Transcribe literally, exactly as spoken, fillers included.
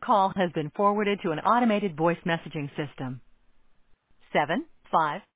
call has been forwarded to an automated voice messaging system. Seven five